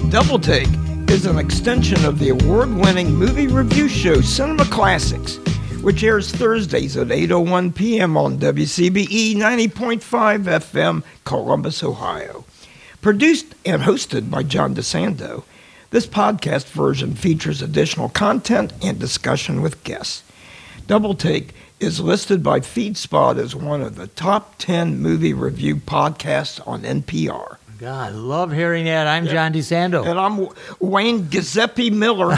Double Take is an extension of the award-winning movie review show Cinema Classics, which airs Thursdays at 8:01 p.m. on WCBE 90.5 FM, Columbus, Ohio. Produced and hosted by John DeSando, this podcast version features additional content and discussion with guests. Double Take is listed by FeedSpot as one of the top 10 movie review podcasts on NPR. God, I love hearing that. I'm John DeSando. And I'm Wayne Giuseppe Miller.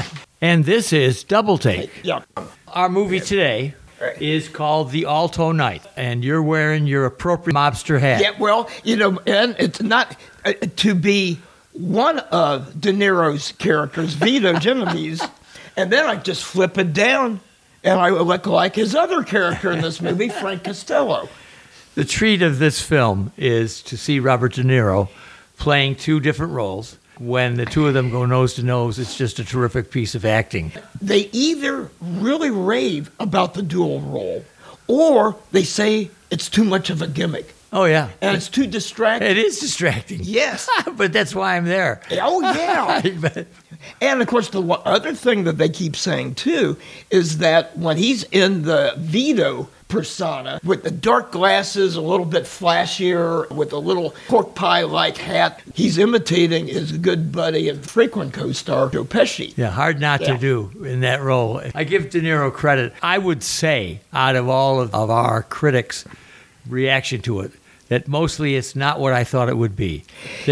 And this is Double Take. Yeah. Our movie today is called The Alto Night, and you're wearing your appropriate mobster hat. Yeah, well, and it's not to be one of De Niro's characters, Vito Genovese, and then I just flip it down, and I look like his other character in this movie, Frank Costello. The treat of this film is to see Robert De Niro playing two different roles. When the two of them go nose to nose, it's just a terrific piece of acting. They either really rave about the dual role, or they say it's too much of a gimmick. Oh, yeah. And it's too distracting. It is distracting. Yes. But that's why I'm there. Oh, yeah. And, of course, the other thing that they keep saying, too, is that when he's in the Vito persona, with the dark glasses, a little bit flashier, with a little pork pie-like hat, he's imitating his good buddy and frequent co-star, Joe Pesci. Yeah, hard not to do in that role. I give De Niro credit. I would say, out of all of our critics' reaction to it, that mostly it's not what I thought it would be.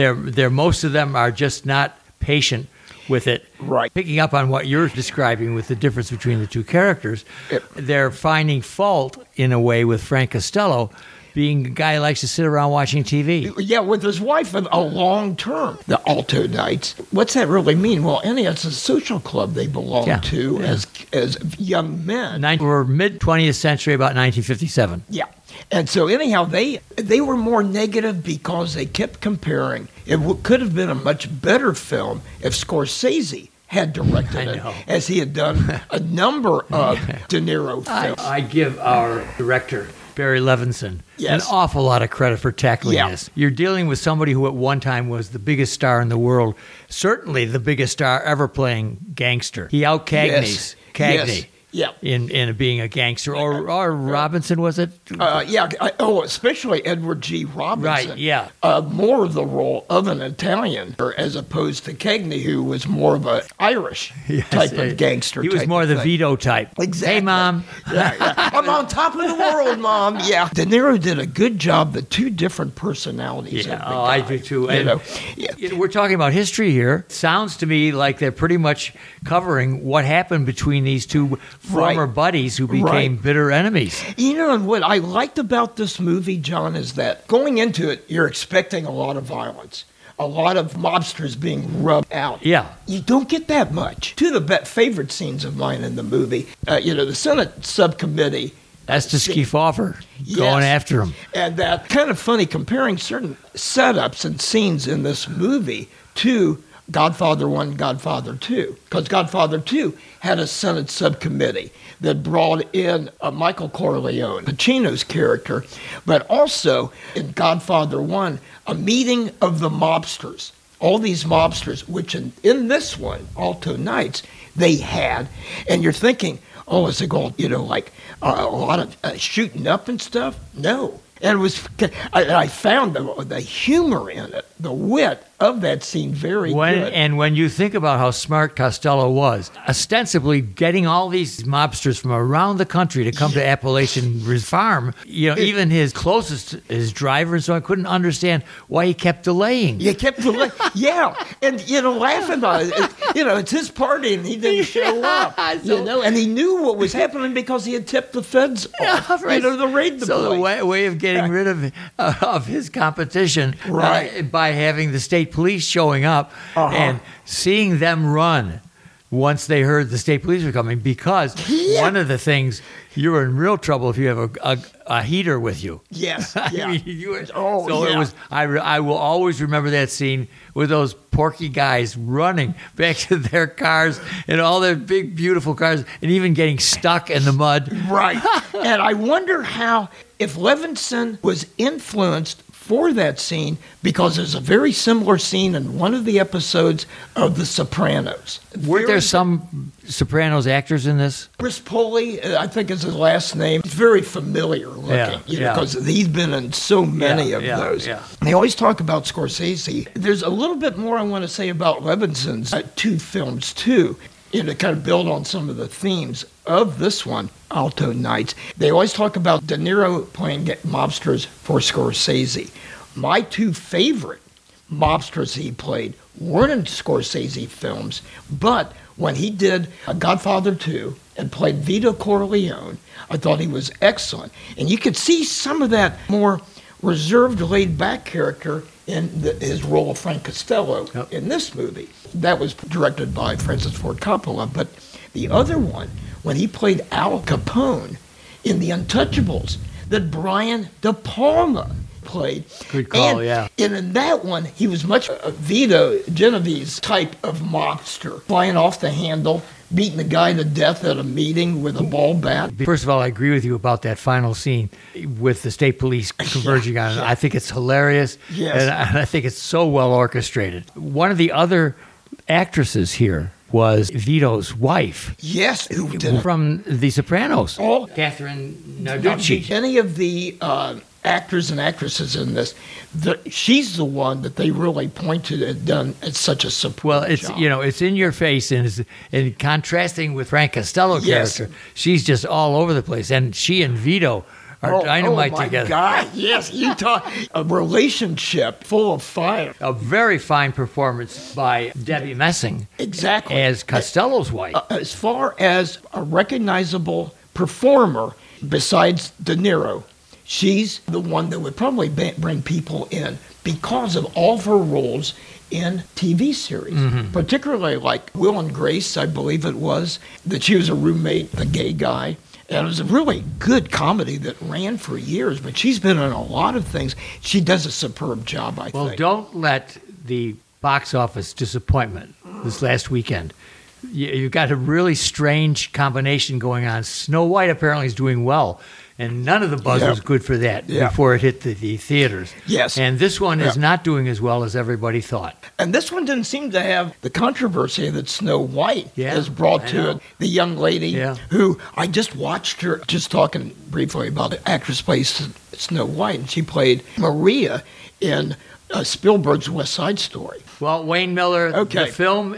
Most of them are just not patient with it. Right. Picking up on what you're describing with the difference between the two characters, they're finding fault in a way with Frank Costello being a guy who likes to sit around watching TV. Yeah, with his wife a long term. The Alto Nights. What's that really mean? Well, it's a social club they belong to as young men. We're mid-20th century, about 1957. Yeah. And so anyhow, they were more negative because they kept comparing. It could have been a much better film if Scorsese had directed it, as he had done a number of De Niro films. I give our director, Barry Levinson, an awful lot of credit for tackling this. You're dealing with somebody who at one time was the biggest star in the world, certainly the biggest star ever playing gangster. He out-Cagney's Cagney. Yes. Yeah, in being a gangster, or Robinson, was it? Especially Edward G. Robinson. Right, yeah. More of the role of an Italian, as opposed to Cagney, who was more of an Irish type of gangster. He was more the Vito type. Exactly. Hey, Mom. I'm on top of the world, Mom. Yeah. De Niro did a good job, the two different personalities. Yeah, I do too. We're talking about history here. It sounds to me like they're pretty much covering what happened between these two former buddies who became bitter enemies. And what I liked about this movie, John, is that going into it, you're expecting a lot of violence, a lot of mobsters being rubbed out. Yeah. You don't get that much. Two of the favorite scenes of mine in the movie, the Senate subcommittee. That's to Skeefoffer going after him. And that kind of funny, comparing certain setups and scenes in this movie to Godfather 1, Godfather 2, because Godfather 2 had a Senate subcommittee that brought in Michael Corleone, Pacino's character, but also in Godfather 1, a meeting of the mobsters, all these mobsters, which in this one, Alto Nights, they had, and you're thinking, is it going, like a lot of shooting up and stuff? No. And I found the humor in it, the wit of that scene very good. And when you think about how smart Costello was, ostensibly getting all these mobsters from around the country to come to Appalachian Farm, even his closest, his driver, so I couldn't understand why he kept delaying. He kept delaying, and laughing about it. It's his party and he didn't show up. And he knew what was happening because he had tipped the feds off, to raid the place. So the way of getting rid of his competition by having the state police showing up and seeing them run once they heard the state police were coming, because one of the things, you're in real trouble if you have a heater with you. Yes. Yeah. It was. I will always remember that scene with those porky guys running back to their cars and all their big, beautiful cars, and even getting stuck in the mud. Right. And I wonder if Levinson was influenced for that scene because there's a very similar scene in one of the episodes of The Sopranos. Weren't there some Sopranos actors in this? Chris Poli, I think is his last name. He's very familiar looking, because he's been in so many of those. Yeah. They always talk about Scorsese. There's a little bit more I want to say about Levinson's two films, too, to kind of build on some of the themes of this one, Alto Nights. They always talk about De Niro playing mobsters for Scorsese. My two favorite mobsters he played weren't in Scorsese films, but when he did Godfather 2 and played Vito Corleone, I thought he was excellent. And you could see some of that more reserved, laid-back character in his role of Frank Costello in this movie. That was directed by Francis Ford Coppola. But the other one, when he played Al Capone in The Untouchables, that Brian De Palma played. Good call, and in that one, he was much a Vito Genovese type of mobster, flying off the handle, beating the guy to death at a meeting with a ball bat. First of all, I agree with you about that final scene with the state police converging on it. I think it's hilarious, and I think it's so well orchestrated. One of the other actresses here was Vito's wife. Yes, from The Sopranos. Oh, Catherine Narducci. Any of the actors and actresses in this, she's the one that they really pointed and done at such a superb job. It's in your face, and in contrasting with Frank Costello character, she's just all over the place, and she and Vito are dynamite together. Oh my God! Yes, you talk a relationship full of fire. A very fine performance by Debbie Messing, exactly, as Costello's wife. As far as a recognizable performer besides De Niro, she's the one that would probably bring people in because of all of her roles in TV series, particularly like Will and Grace, I believe it was, that she was a roommate, the gay guy. And it was a really good comedy that ran for years, but she's been in a lot of things. She does a superb job, I think. Well, don't let the box office disappointment this last weekend. You've got a really strange combination going on. Snow White apparently is doing well, and none of the buzz was good for that before it hit the theaters. Yes. And this one is not doing as well as everybody thought. And this one didn't seem to have the controversy that Snow White has brought to it. The young lady who I just watched her, just talking briefly about the actress plays Snow White, and she played Maria in Spielberg's West Side Story. Well, Wayne Miller, the film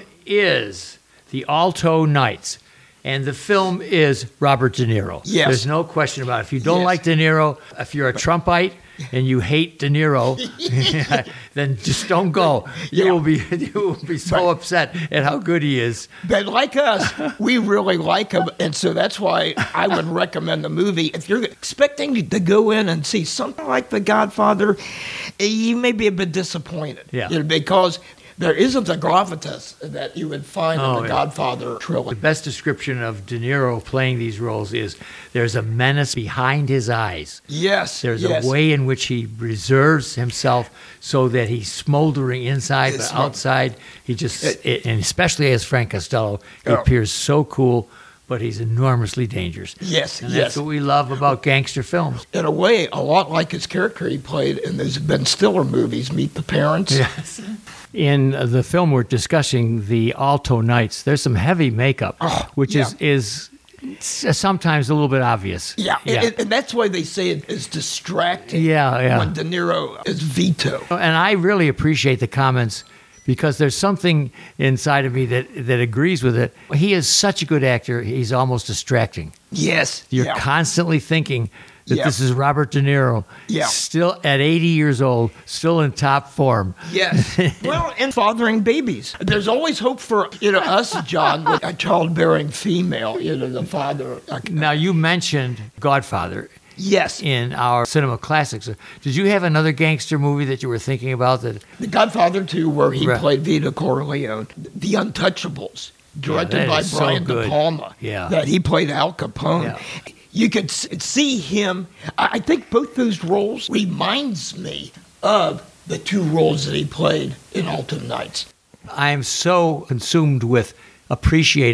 is The Alto Nights. And the film is Robert De Niro. Yes. There's no question about it. If you don't like De Niro, if you're a Trumpite and you hate De Niro, then just don't go. You will be so upset at how good he is. But like us, we really like him, and so that's why I would recommend the movie. If you're expecting to go in and see something like The Godfather, you may be a bit disappointed. Because there isn't the gravitas that you would find in the Godfather trilogy. The best description of De Niro playing these roles is there's a menace behind his eyes. Yes. There's a way in which he reserves himself so that he's smoldering inside, but outside he just, and especially as Frank Costello, he appears so cool, but he's enormously dangerous. Yes, and that's what we love about gangster films. In a way, a lot like his character he played in those Ben Stiller movies, Meet the Parents. Yes. In the film we're discussing, The Alto Nights, there's some heavy makeup, which is sometimes a little bit obvious. Yeah. And that's why they say it is distracting when De Niro is Vito. And I really appreciate the comments because there's something inside of me that agrees with it. He is such a good actor, he's almost distracting. Yes. You're constantly thinking that this is Robert De Niro, still at 80 years old, still in top form. Yes. Well, and fathering babies. There's always hope for us, John, with a childbearing female, the father. Now, you mentioned Godfather. Yes. In our cinema classics. Did you have another gangster movie that you were thinking about? The Godfather 2, where he played Vito Corleone. The Untouchables, directed by Brian De Palma. That he played Al Capone. Yeah. You could see him. I think both those roles reminds me of the two roles that he played in Alto Nights. I am so consumed with appreciating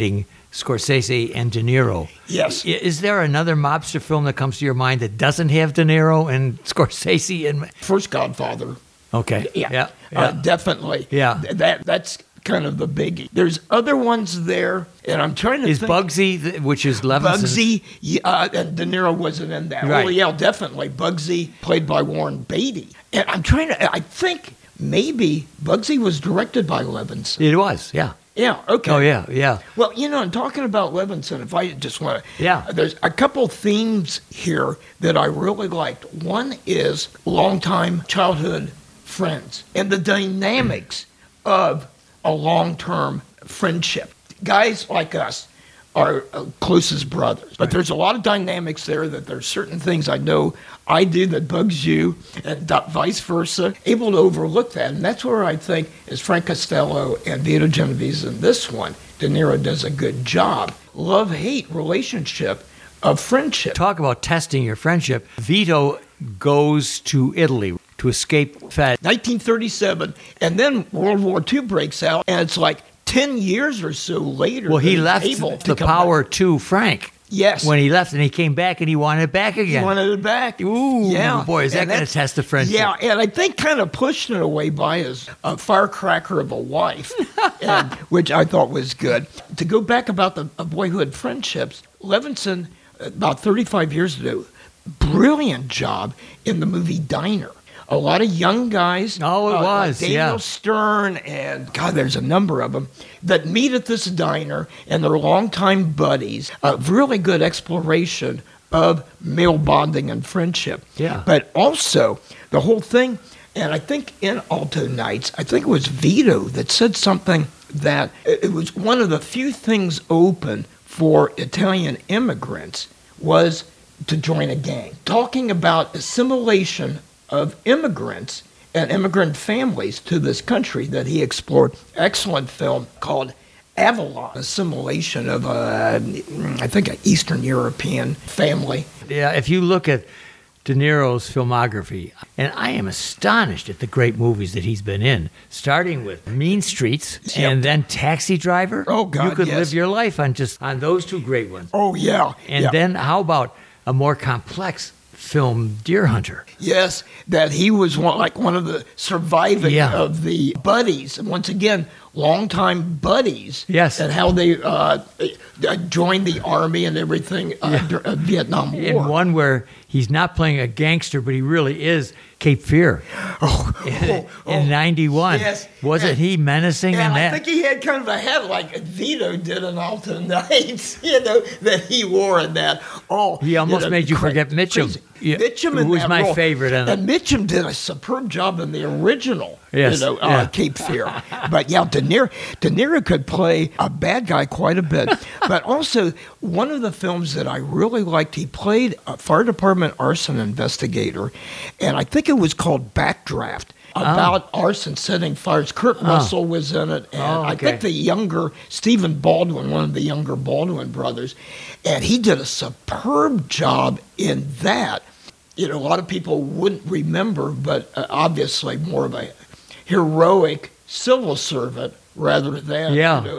Scorsese, and De Niro. Yes. Is there another mobster film that comes to your mind that doesn't have De Niro and Scorsese? And First Godfather. Okay. Yeah. Yeah. Definitely. Yeah. That's kind of the biggie. There's other ones there, and I'm trying to Is think. Bugsy, which is Levinson? Bugsy, and De Niro wasn't in that. Right. Oh, yeah, definitely. Bugsy, played by Warren Beatty. And I'm trying to, I think maybe Bugsy was directed by Levinson. It was, yeah. Yeah, okay. Oh, yeah, yeah. Well, I'm talking about Levinson, if I just want to. Yeah. There's a couple themes here that I really liked. One is longtime childhood friends and the dynamics of a long-term friendship. Guys like us are closest brothers, but there's a lot of dynamics there that there's certain things I know I do that bugs you, and vice versa. Able to overlook that, and that's where I think is Frank Costello and Vito Genovese in this one. De Niro does a good job. Love-hate relationship of friendship. Talk about testing your friendship. Vito goes to Italy to escape Fed. 1937, and then World War II breaks out, and it's like 10 years or so later. Well, he that left he's able the to come power back. to Frank. Yes. When he left, and he came back, and he wanted it back again. He wanted it back. Ooh, yeah. boy, is that And going to that's- test the friendship? Yeah, and I think kind of pushed it away by his firecracker of a wife, which I thought was good. To go back about the boyhood friendships, Levinson, about 35 years ago, brilliant job in the movie Diner. A lot of young guys. Oh, it was, like Daniel yeah. Stern and, God, there's a number of them that meet at this diner, and they're longtime buddies. A really good exploration of male bonding and friendship. Yeah. But also, the whole thing, and I think in Alto Nights, I think it was Vito that said something that it was one of the few things open for Italian immigrants was to join a gang. Talking about assimilation of immigrants and immigrant families to this country that he explored. Excellent film called Avalon, assimilation of I think an Eastern European family. Yeah, if you look at De Niro's filmography, and I am astonished at the great movies that he's been in, starting with Mean Streets and then Taxi Driver. Oh, God, you could yes. live your life on those two great ones. Oh, yeah. And yeah. then how about a more complex film, Deer Hunter? Yes, that he was one of the surviving of the buddies. And once again, longtime buddies. Yes. And how they joined the army and everything during Vietnam War. In one where he's not playing a gangster, but he really is Cape Fear. In 91. Yes. Wasn't he menacing in And that? I think he had kind of a hat like Vito did in Alto Nights, that he wore in that. Oh, He almost made you forget Mitchum. crazy. Yeah, Mitchum who in was that my role. favorite in it. And Mitchum did a superb job in the original, Yes, yeah. Cape Fear. But yeah, De Niro could play a bad guy quite a bit. But also, one of the films that I really liked, he played a fire department arson investigator, and I think it was called Backdraft. About arson setting fires. Kurt Russell was in it, and I think the younger Stephen Baldwin, one of the younger Baldwin brothers, and he did a superb job in that. A lot of people wouldn't remember, but obviously more of a heroic civil servant rather than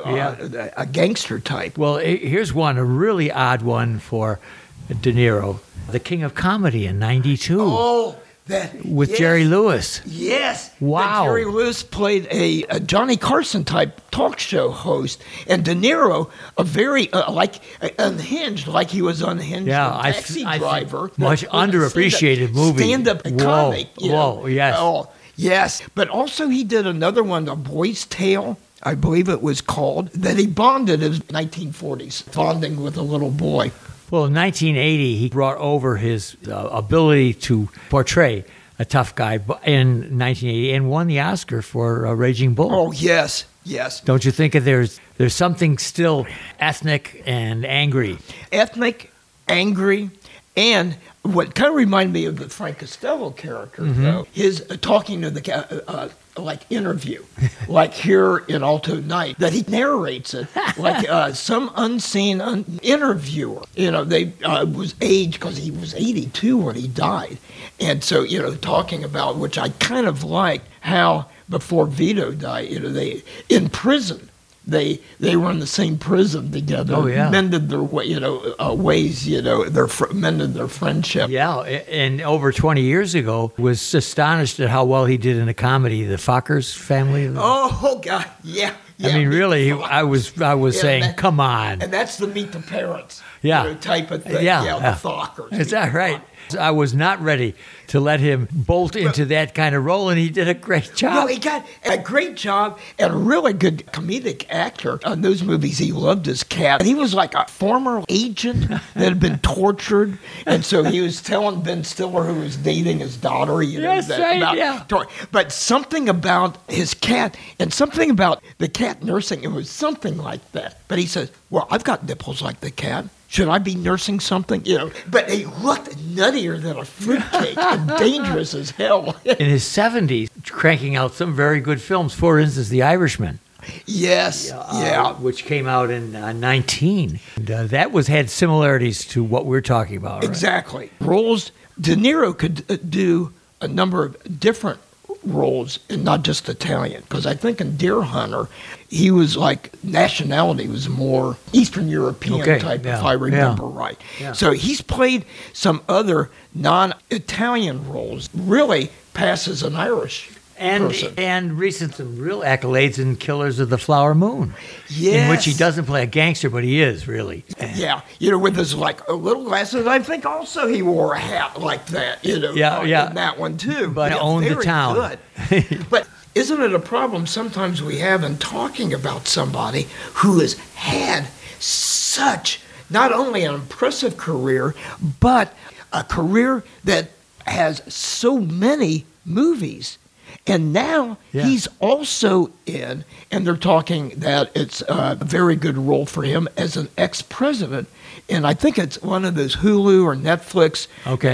a gangster type. Well, here's one, a really odd one for De Niro. The King of Comedy in 92. Oh, with Jerry Lewis. Yes. Wow. Jerry Lewis played a Johnny Carson type talk show host, and De Niro, a very unhinged, like he was unhinged. Yeah, in Taxi Driver. Much underappreciated movie. Stand-up comic. Whoa, yes. Oh, yes. But also he did another one, A Boy's Tale, I believe it was called, that he bonded in the 1940s, bonding with a little boy. Well, in 1980, he brought over his ability to portray a tough guy in 1980 and won the Oscar for Raging Bull. Oh, yes, yes. Don't you think that there's something still ethnic and angry? Ethnic, angry, and what kind of reminded me of the Frank Costello character, though, his talking to the interview, like here in Alto Night, that he narrates it like some unseen interviewer. They was aged because he was 82 when he died, and so talking about, which I kind of like, how before Vito died, they in prison they were in the same prison together. Oh, yeah. Mended their ways, mended their friendship. Yeah, and over 20 years ago, was astonished at how well he did in a comedy, The Fockers Family. Oh God, yeah. I mean, really, I was saying, come on. And that's the Meet the Parents type of thing. Yeah, the Fockers. Is that right? I was not ready to let him bolt into that kind of role, and he did a great job. No, he got a great job and a really good comedic actor. On those movies, he loved his cat. He was like a former agent that had been tortured, and so he was telling Ben Stiller, who was dating his daughter, But something about his cat and something about the cat nursing, it was something like that. But he says, well, I've got nipples like the cat. Should I be nursing something? But he looked nuttier than a fruitcake and dangerous as hell. In his 70s, cranking out some very good films. For instance, The Irishman. Yes, which came out in 19. And, that had similarities to what we're talking about. Right? Exactly. Roles, De Niro could do a number of different roles and not just Italian, because I think in Deer Hunter he was like nationality was more Eastern European type, if I remember right. Yeah. So he's played some other non-Italian roles, really passes an Irish person. And recent some real accolades in Killers of the Flower Moon. Yes. In which he doesn't play a gangster, but he is, really. Yeah. With his little glasses. I think also he wore a hat like that, in that one too. But owned the town. Good. But isn't it a problem sometimes we have in talking about somebody who has had such, not only an impressive career, but a career that has so many movies. And now he's also in, and they're talking that it's a very good role for him as an ex-president. And I think it's one of those Hulu or Netflix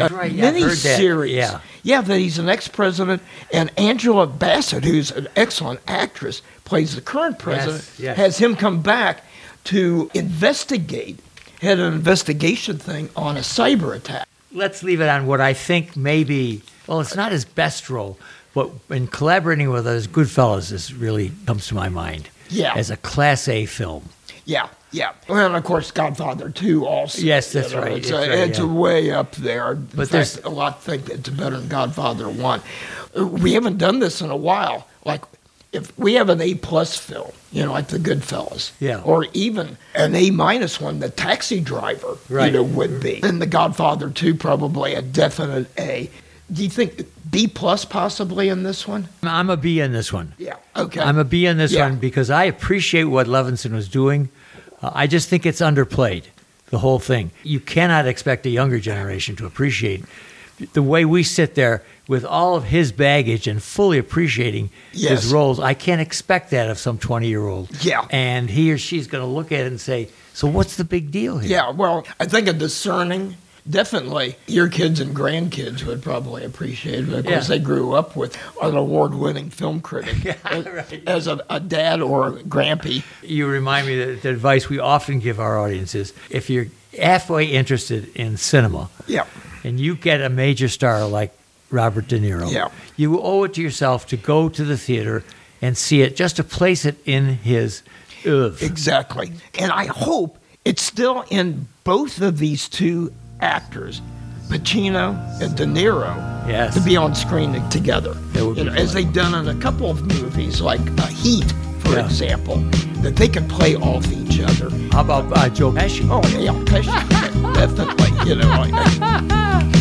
mini-series. Yeah, that he's an ex-president. And Angela Bassett, who's an excellent actress, plays the current president, has him come back to investigate, had an investigation thing on a cyber attack. Let's leave it on what I think maybe, it's not his best role, but in collaborating with us, Goodfellas, this really comes to my mind as a Class A film. Yeah. Well, and of course, Godfather 2 also. Yes, that's right. It's way up there. But there's a lot think it's better than Godfather 1. We haven't done this in a while. Like, if we have an A-plus film, like the Goodfellas, or even an A- one, the Taxi Driver, would be. Then the Godfather 2, probably a definite A. Do you think B+ possibly in this one? I'm a B in this one. Yeah, okay. I'm a B in this one because I appreciate what Levinson was doing. I just think it's underplayed, the whole thing. You cannot expect a younger generation to appreciate the way we sit there with all of his baggage and fully appreciating his roles. I can't expect that of some 20-year-old. Yeah. And he or she's going to look at it and say, so what's the big deal here? Yeah, well, I think a discerning... Definitely, your kids and grandkids would probably appreciate it because they grew up with an award-winning film critic as a dad or a grampy. You remind me that the advice we often give our audience is if you're halfway interested in cinema and you get a major star like Robert De Niro, you owe it to yourself to go to the theater and see it just to place it in his oeuvre. Exactly. And I hope it's still in both of these two actors, Pacino and De Niro, to be on screen together. As they've done in a couple of movies, like Heat, for example, that they can play off each other. How about Joe Pesci? Oh, yeah, Pesci, definitely.